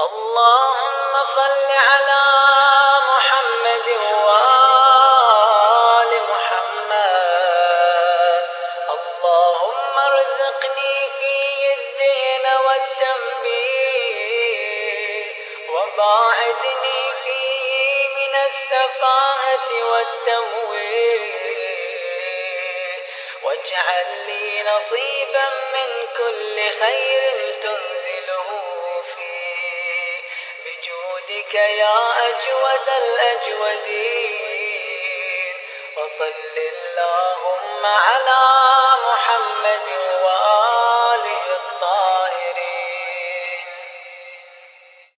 اللهم صل على محمد وآل محمد. اللهم ارزقني فيه الذهن والتنبيه، وباعدني فيه من السفاهة والتمويه، واجعل لي نصيبا من كل خير تنزله فيه بجودك يا أجود الأجودين. وصل اللهم على